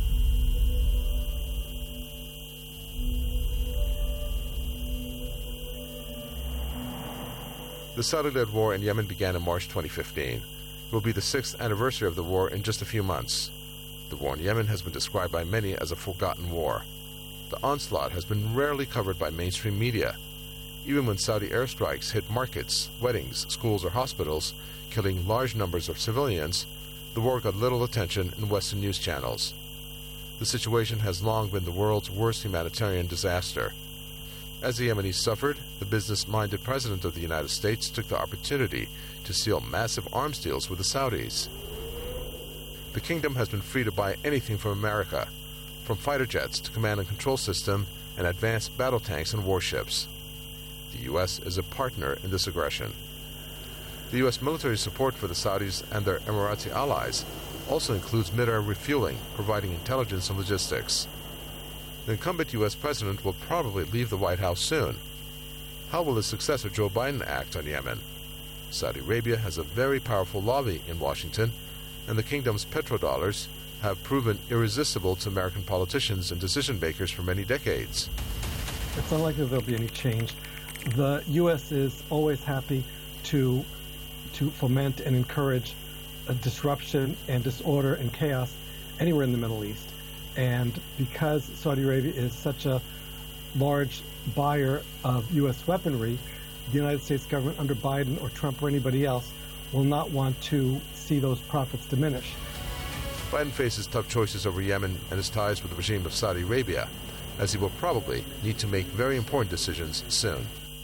The Saudi-led war in Yemen began in March twenty fifteen. It will be the sixth anniversary of the war in just a few months. The war in Yemen has been described by many as a forgotten war. The onslaught has been rarely covered by mainstream media. Even when Saudi airstrikes hit markets, weddings, schools, or hospitals, killing large numbers of civilians, the war got little attention in Western news channels. The situation has long been the world's worst humanitarian disaster. As the Yemenis suffered, the business-minded President of the United States took the opportunity to seal massive arms deals with the Saudis. The kingdom has been free to buy anything from America, from fighter jets to command and control system and advanced battle tanks and warships. The U S is a partner in this aggression. The U S military support for the Saudis and their Emirati allies also includes mid-air refueling, providing intelligence and logistics. The incumbent U S president will probably leave the White House soon. How will his successor Joe Biden act on Yemen? Saudi Arabia has a very powerful lobby in Washington, and the kingdom's petrodollars have proven irresistible to American politicians and decision-makers for many decades. It's unlikely there'll be any change. The U S is always happy to, to foment and encourage a disruption and disorder and chaos anywhere in the Middle East. And because Saudi Arabia is such a large buyer of U S weaponry, the United States government under Biden or Trump or anybody else will not want to see those profits diminish. Biden faces tough choices over Yemen and his ties with the regime of Saudi Arabia, as he will probably need to make very important decisions soon.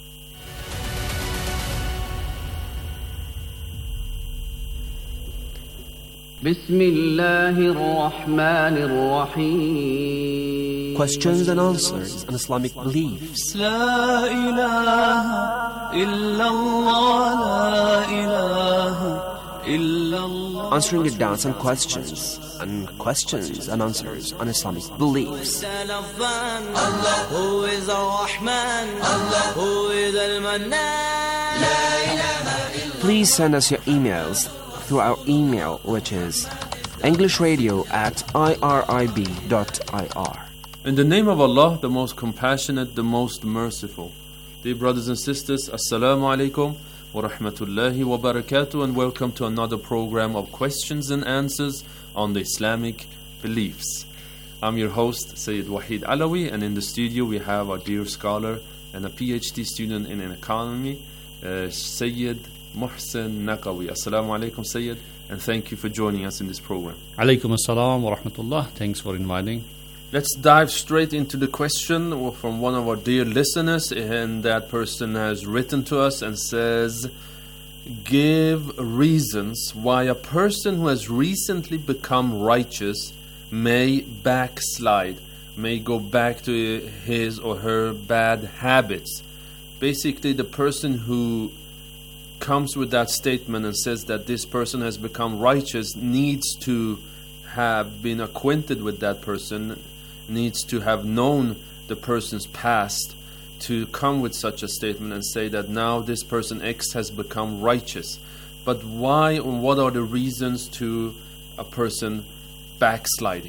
Questions and answers on Islamic beliefs. La ilaha illallah, la ilaha illallah. Answering your doubts and questions, and questions and answers on Islamic beliefs. Allah, who is Ar-Rahman, Allah, who is Al-Mannan. La ilaha illallah. Please send us your emails through our email, which is englishradio at irib dot ir. In the name of Allah, the most compassionate, the most merciful. Dear brothers and sisters, Assalamu alaikum wa rahmatullahi wa barakatuh, and welcome to another program of questions and answers on the Islamic beliefs. I'm your host, Sayyid Wahid Alawi, and in the studio we have our dear scholar and a PhD student in economy, uh, Sayyid Muhsin Naqawi. Assalamu alaikum, Sayyid, and thank you for joining us in this program. Alaikum assalam wa rahmatullah. Thanks for inviting. Let's dive straight into the question from one of our dear listeners, and that person has written to us and says, give reasons why a person who has recently become righteous may backslide, may go back to his or her bad habits. Basically, the person who comes with that statement and says that this person has become righteous needs to have been acquainted with that person, needs to have known the person's past to come with such a statement and say that now this person X has become righteous. But why and what are the reasons to a person backsliding?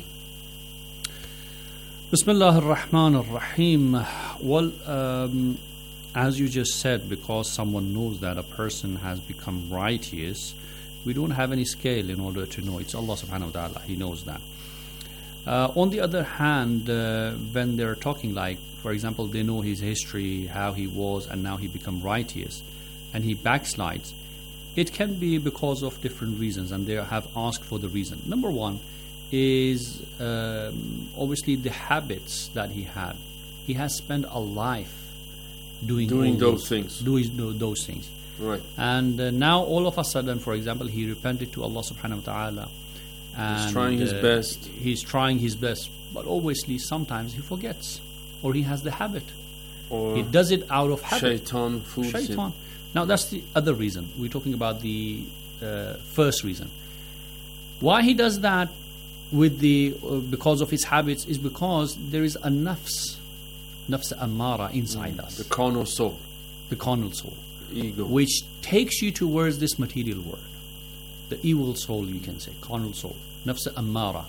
Bismillah ar-Rahman ar-Rahim. Well, um, as you just said, because someone knows that a person has become righteous, we don't have any scale in order to know. It's Allah subhanahu wa ta'ala, He knows that. Uh, on the other hand, uh, when they're talking, like, for example, they know his history, how he was, and now he become righteous, and he backslides, it can be because of different reasons, and they have asked for the reason. Number one is um, obviously the habits that he had. He has spent a life doing, doing those, those things. Doing those things. Right. And uh, now all of a sudden, for example, he repented to Allah subhanahu wa ta'ala. And he's trying his uh, best. He's trying his best, but obviously sometimes he forgets, or he has the habit. Or he does it out of habit. Shaitan fools Shaitan. him. Now that's the other reason. We're talking about the uh, first reason. Why he does that with the uh, because of his habits is because there is a nafs, nafs amara inside mm, us. The carnal soul. The carnal soul. Ego. Which takes you towards this material world. The evil soul, you can say, carnal soul, nafs ammara.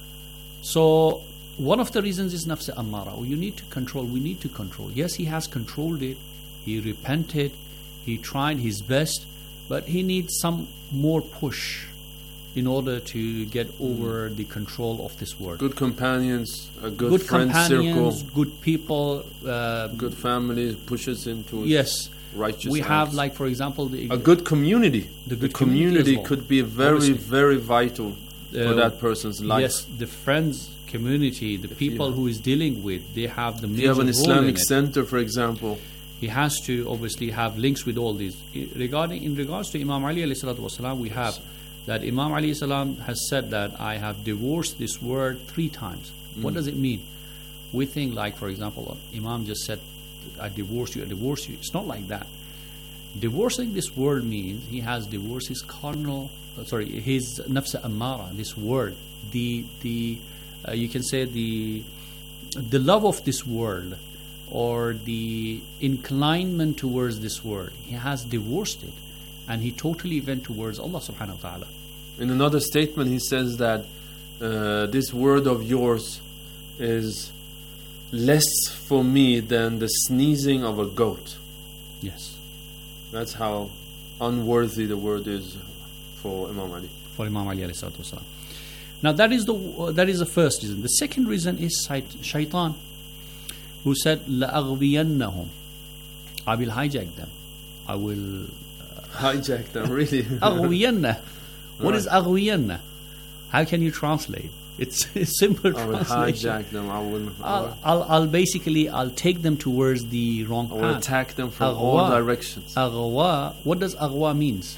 So one of the reasons is nafs ammara. You need to control. We need to control. Yes, he has controlled it. He repented. He tried his best, but he needs some more push in order to get over mm. the control of this world. Good companions, a good, good friend companions, circle, good people, uh, good family pushes him to yes. righteous we acts. Have, like, for example, the, a good community. The, good the community, community well. could be very, Obviously. very vital uh, for that person's life. Yes, the friends community, the if people you, who is dealing with, they have the major you have an role Islamic in it. center, for example. He has to obviously have links with all these. Regarding in regards to Imam Ali alayhi salatu wasalam, we have that Imam Ali salam has said that I have divorced this word three times. Mm. What does it mean? We think, like, for example, Imam just said, I divorce you, I divorce you. It's not like that. Divorcing this word means he has divorced his carnal, uh, sorry, his nafs ammara, this word, the the uh, you can say the the love of this world, or the inclination towards this world. He has divorced it, and he totally went towards Allah subhanahu wa ta'ala. In another statement, he says that uh, this word of yours is less for me than the sneezing of a goat. Yes. That's how unworthy the word is for Imam Ali. For Imam Ali alayhi salatu wasalam. Now that is the uh, that is the first reason. The second reason is Shaitan, who said, لَأَغْوِيَنَّهُمْ, I will hijack them. I will... Uh, hijack them, really? أَغْوِيَنَّ. What right. is أَغْوِيَنَّ? How can you translate? It's a simple I will translation. hijack them. I will... I'll, I'll, I'll basically, I'll take them towards the wrong path. I will attack them from aghwa, all directions. Aghwa, what does aghwa means?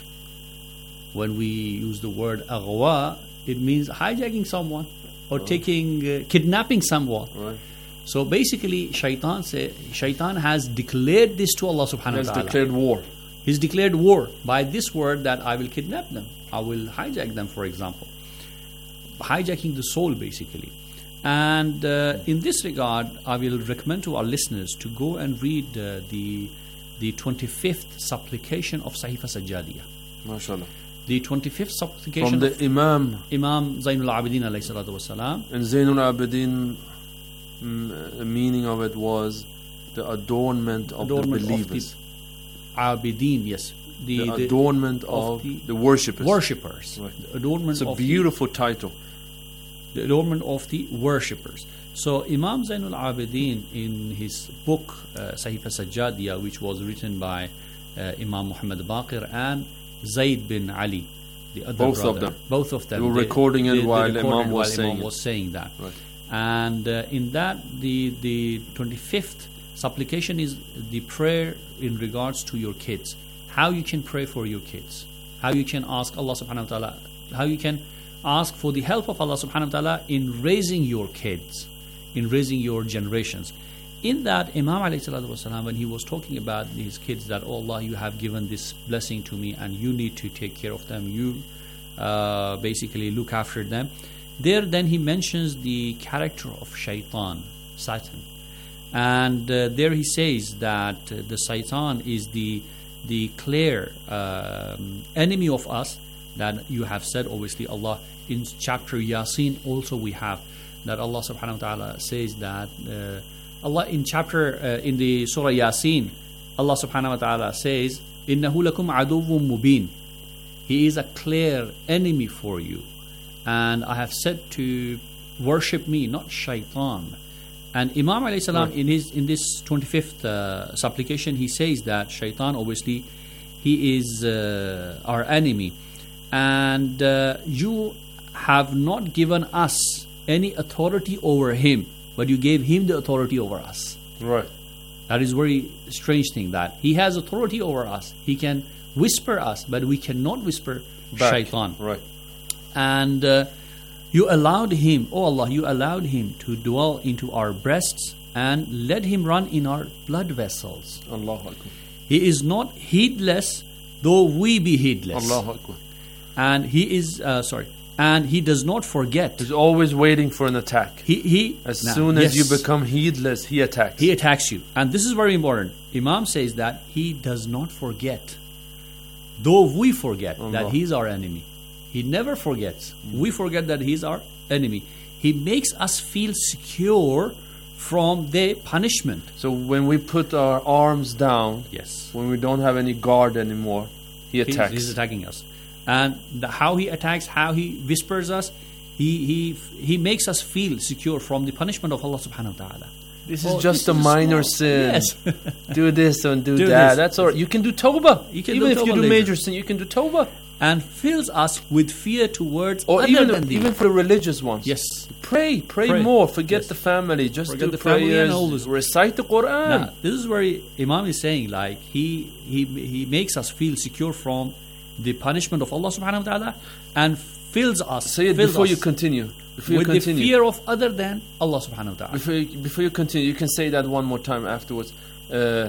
When we use the word aghwa, it means hijacking someone or right. taking, uh, kidnapping someone. Right. So basically, Shaitan say, Shaitan has declared this to Allah subhanahu wa ta'ala. He has declared war. He's declared war by this word that I will kidnap them. I will hijack them, for example. Hijacking the soul, basically. And uh, in this regard, I will recommend to our listeners to go and read uh, the the twenty-fifth supplication of Sahifa Sajjadiyah. MashaAllah. The twenty-fifth supplication from the of Imam Imam Zainul Abidin alayhi salatu wasalam. And Zainul Abidin the meaning of it was the adornment of Adornment the of believers. the Abidin, yes. The, adornment of, the, the worshippers. Worshippers. Right. The adornment It's a of beautiful title. The adornment of the worshippers. So Imam Zainul Abidin, in his book uh, Sahifa Sajjadiyah, which was written by uh, Imam Muhammad Baqir and Zayd bin Ali, the other Both brother, of them. both of them. They were recording it while recorded Imam was while saying Imam it. was saying that. Right. And uh, in that, the the twenty-fifth supplication is the prayer in regards to your kids. How you can pray for your kids. How you can ask Allah subhanahu wa ta'ala. How you can ask for the help of Allah subhanahu wa ta'ala in raising your kids, in raising your generations. In that, Imam alayhi salatu wasalam, when he was talking about his kids, that, oh Allah, you have given this blessing to me and you need to take care of them. You uh, basically look after them. There then he mentions the character of shaitan, Satan. And uh, there he says that uh, the Satan is the the clear um, enemy of us, that you have said, obviously, Allah, in chapter Yasin also we have that Allah subhanahu wa ta'ala says that uh, Allah in chapter uh, in the surah Yasin, Allah subhanahu wa ta'ala says, innahu lakum aduwwun mubin, he is a clear enemy for you, and I have said to worship me, not shaitan. And Imam alayhi salam, Right. in his in this twenty-fifth uh, supplication, he says that shaitan, obviously, he is uh, our enemy, and uh, you have not given us any authority over him, but you gave him the authority over us. Right. That is very strange thing, that he has authority over us. He can whisper us, but we cannot whisper Back. shaitan. Right. And uh, you allowed him, oh Allah, you allowed him to dwell into our breasts and let him run in our blood vessels. Allahu Akbar. He is not heedless, though we be heedless. Allahu Akbar. And he is, uh, sorry, and he does not forget. He's always waiting for an attack. He, he As now, soon as yes, you become heedless, he attacks. he attacks you. And this is very important. Imam says that he does not forget, though we forget Allah. that he is our enemy. He never forgets. We forget that he is our enemy. He makes us feel secure from the punishment. So when we put our arms down, yes, when we don't have any guard anymore, he He's- attacks. He's, attacking us. And the, how he attacks, how he whispers us, he, he, he makes us feel secure from the punishment of Allah subhanahu wa ta'ala. This Oh, is just this a is minor small. sin. Yes. Do this and do, Do that. this. That's all right. You can do tawbah. You can even do if you tawbah do later. major sin, you can do tawbah. And fills us with fear towards Or other even than the- even for the religious ones. Yes. Pray, pray, Pray. more. Forget Yes. the family. Just Forget do the family prayers. and all this. Recite the Quran. Now, this is where Imam is saying, like, he, he, he makes us feel secure from the punishment of Allah subhanahu wa ta'ala and fills us. Say it fills before us you continue. Before you with continue. the fear of other than Allah subhanahu wa ta'ala. Before you, before you continue, you can say that one more time afterwards. Uh,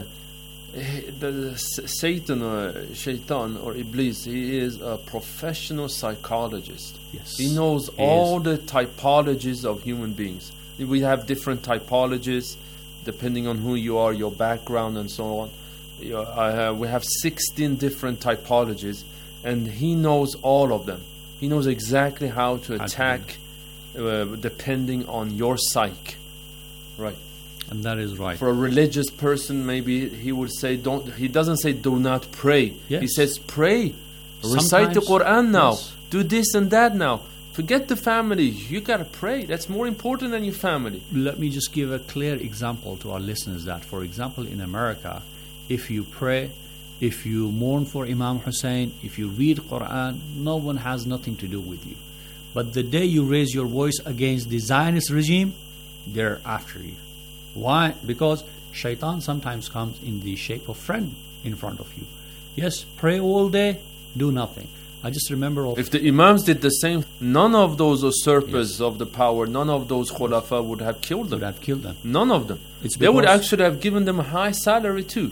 the, the S- Satan or Shaitan or Iblis, he is a professional psychologist. Yes. He knows He all the typologies of human beings. We have different typologies depending on who you are, your background, and so on. You know, I have, we have sixteen different typologies, and he knows all of them. He knows exactly how to attack uh, depending on your psyche. Right. And that is right. For a religious person, maybe he would say, "Don't." He doesn't say, "Do not pray." Yes. He says, "Pray, recite the Sometimes- Quran now, yes. do this and that now. Forget the family. You gotta pray. That's more important than your family." Let me just give a clear example to our listeners that, for example, in America, if you pray, if you mourn for Imam Hussein, if you read Quran, no one has nothing to do with you. But the day you raise your voice against the Zionist regime, they're after you. Why? Because shaitan sometimes comes in the shape of friend in front of you. Yes, pray all day, do nothing. I just remember of If the Imams did the same, none of those usurpers of the power, none of those khulafa would have killed them. would have killed them. None of them. It's They would because- actually have given them a high salary too.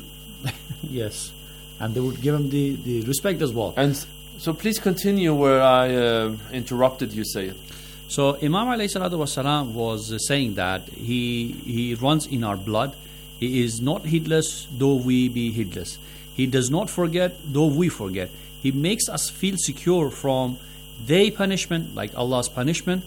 Yes, and they would give him the, the respect as well. And s- so please continue where I uh, interrupted you, Sayyid. So Imam alayhi salatu wasalam was uh, saying that he he runs in our blood. He is not heedless, though we be heedless. He does not forget, though we forget. He makes us feel secure from their punishment, like Allah's punishment,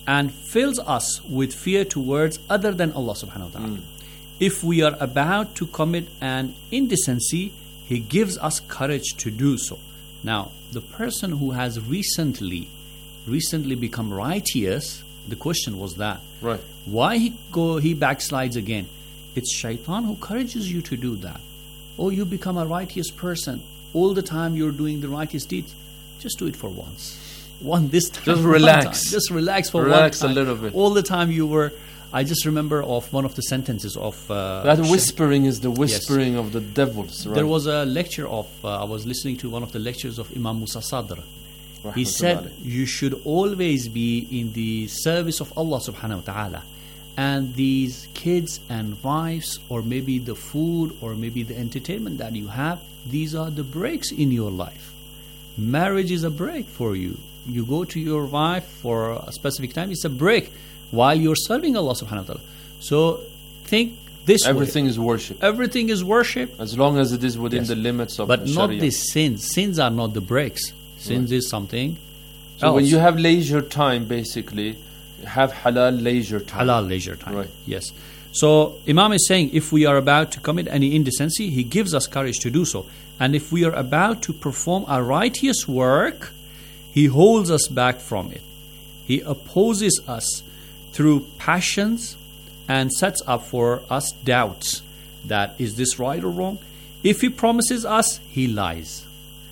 and fills us with fear towards other than Allah subhanahu wa ta'ala. Mm. If we are about to commit an indecency, He gives us courage to do so. Now, the person who has recently, recently become righteous, the question was that. Right. Why he go he backslides again? It's shaitan who encourages you to do that. Oh, you become a righteous person. All the time you're doing the righteous deeds. Just do it for once. One this time. Just relax. Just relax for relax one time. Relax a little bit. All the time you were... I just remember of one of the sentences of... Uh, that whispering is the whispering yes. of the devils, right? There was a lecture of... Uh, I was listening to one of the lectures of Imam Musa Sadr. He said, you should always be in the service of Allah subhanahu wa ta'ala. And these kids and wives, or maybe the food, or maybe the entertainment that you have, these are the breaks in your life. Marriage is a break for you. You go to your wife for a specific time, it's a break while you're serving Allah subhanahu wa ta'ala. So think this Everything way. is worship. Everything is worship. As long as it is within yes. the limits of but the not Sharia. these sins. Sins are not the breaks. Sins right. is something So else. when you have leisure time, basically, have halal leisure time. Halal leisure time, right. yes. So Imam is saying, if we are about to commit any indecency, He gives us courage to do so. And if we are about to perform a righteous work, He holds us back from it. He opposes us through passions and sets up for us doubts that is this right or wrong. If He promises us, He lies.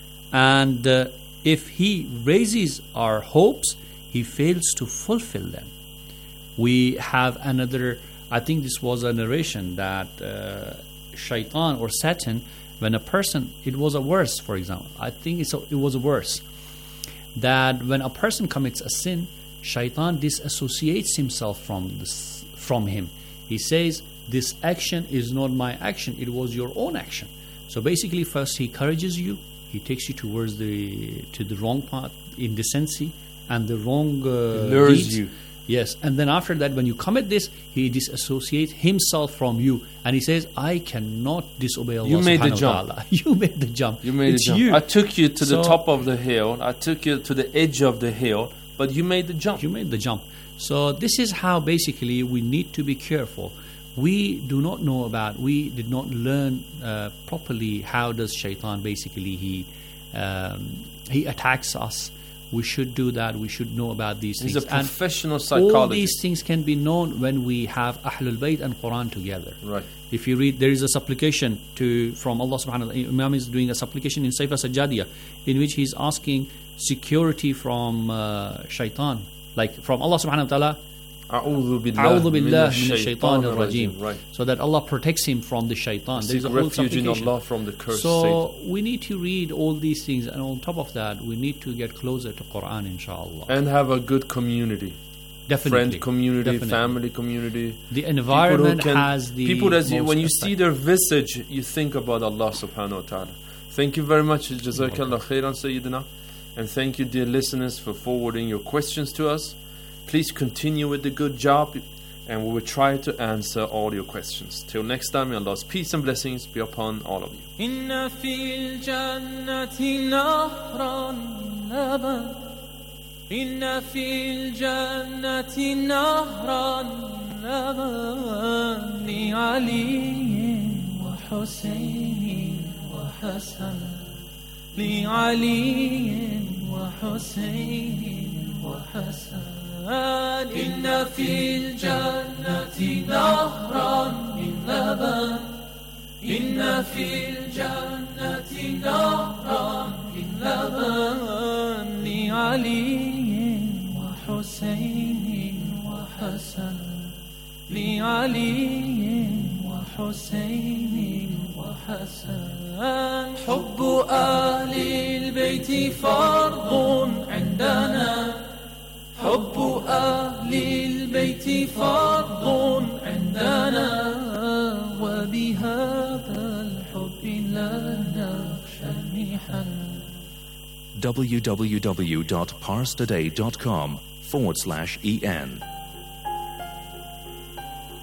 And uh, if He raises our hopes, He fails to fulfill them. We have another, I think this was a narration that uh, shaitan or Satan, when a person, it was a verse, for example, I think it's a, it was a verse, that when a person commits a sin, shaitan disassociates himself from this, from him. He says, this action is not my action, it was your own action. So basically, first he encourages you, he takes you towards the to the wrong path, indecency, and the wrong uh, lures deeds. you. Yes, and then after that, when you commit this, he disassociates himself from you, and he says, I cannot disobey Allah. You made the subhanahu jump. wa ta'ala. You made the jump. You made it's the jump. you. I took you to so, the top of the hill. I took you to the edge of the hill, but you made the jump. You made the jump. So this is how basically we need to be careful. We do not know about, we did not learn uh, properly how does shaitan basically, he um, he attacks us. We should do that. We should know about these He's things. a professional and psychologist. all these things can be known when we have Ahlul Bayt and Quran together. Right. If you read, there is a supplication to from Allah subhanahu wa ta'ala. Imam is doing a supplication in Sayfa Sajjadiyah, in which he's asking security from uh, shaitan. Like from Allah subhanahu wa ta'ala, A'udhu billah A'udhu billah minash minash shaitan shaitanir rajim. Right. So that Allah protects him from the shaitan. There Seek is a whole refuge in supplication. Allah from the curse So Satan. we need to read all these things, and on top of that, we need to get closer to Quran, inshallah. And have a good community. Definitely. Friend community, Definitely. family community. The environment can, has the people that you, most when you effect. see their visage, you think about Allah subhanahu wa ta'ala. Thank you very much, Jazakallah khairan Sayyidina. And thank you, dear listeners, for forwarding your questions to us. Please continue with the good job, and we will try to answer all your questions. Till next time, may Allah's peace and blessings be upon all of you. إن في الجنة نهرا لبن إن في الجنة نهرا لبن لعلي وحسين وحسن لعلي وحسين وحسن إن في الجنة نهرا من لبن إن في الجنة نهرا من لبن لعلي وحسين وحسن لعلي وحسين وحسن حب أهل البيت فرض عندنا حب أهل البيت فرض عندنا وبهذا الحب لا نخشى المحن w w w dot parstoday dot com forward slash en